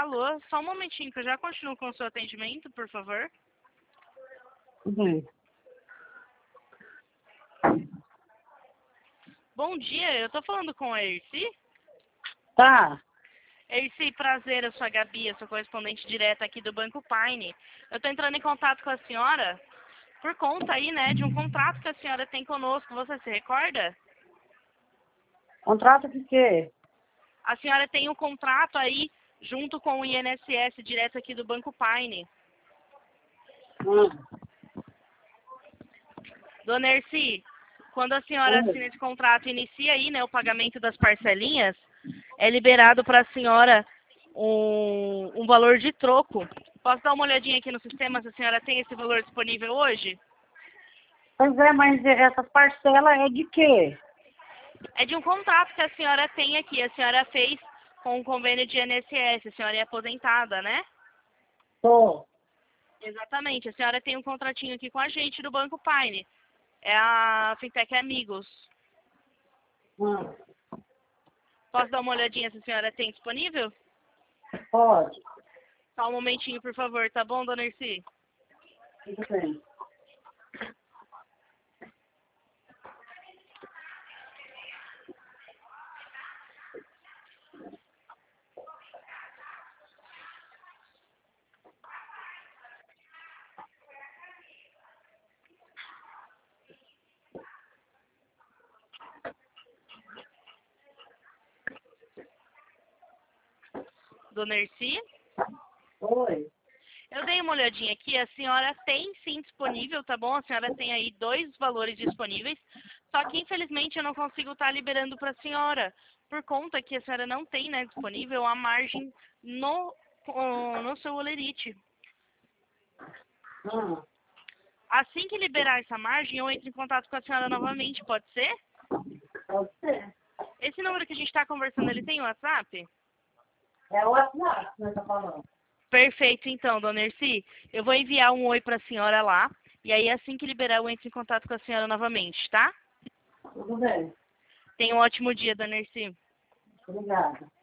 Alô, só um momentinho que eu já continuo com o seu atendimento, por favor. Uhum. Bom dia, eu tô falando com a Erci. Tá. Erci, prazer, eu sou a Gabi, eu sou correspondente direta aqui do Banco Pine. Eu tô entrando em contato com a senhora por conta aí, né, de um contrato que a senhora tem conosco, você se recorda? Contrato de quê? A senhora tem um contrato aí junto com o INSS direto aqui do Banco Pine. Dona Erci, quando a senhora assina esse contrato e inicia aí, né, o pagamento das parcelinhas, é liberado para a senhora um valor de troco. Posso dar uma olhadinha aqui no sistema se a senhora tem esse valor disponível hoje? Pois é, mas essas parcelas é de quê? É de um contrato que a senhora tem aqui. A senhora fez com o convênio de INSS. A senhora é aposentada, né? Tô. Exatamente. A senhora tem um contratinho aqui com a gente do Banco Pine. É a Fintech Amigos. Posso dar uma olhadinha se a senhora tem disponível? Pode. Só um momentinho, por favor, tá bom, dona Erci? Tudo bem. Dona Erci? Oi. Eu dei uma olhadinha aqui, a senhora tem sim disponível, tá bom? A senhora tem aí 2 valores disponíveis, só que infelizmente eu não consigo estar liberando para a senhora, por conta que a senhora não tem, né, disponível a margem no seu Olerite. Assim que liberar essa margem, eu entro em contato com a senhora novamente, pode ser? Pode ser. Esse número que a gente está conversando, ele tem WhatsApp? É o WhatsApp que nós estamos falando. Perfeito, então, dona Erci. Eu vou enviar um oi para a senhora lá, e aí assim que liberar, eu entro em contato com a senhora novamente, tá? Tudo bem. Tenha um ótimo dia, dona Erci. Obrigada.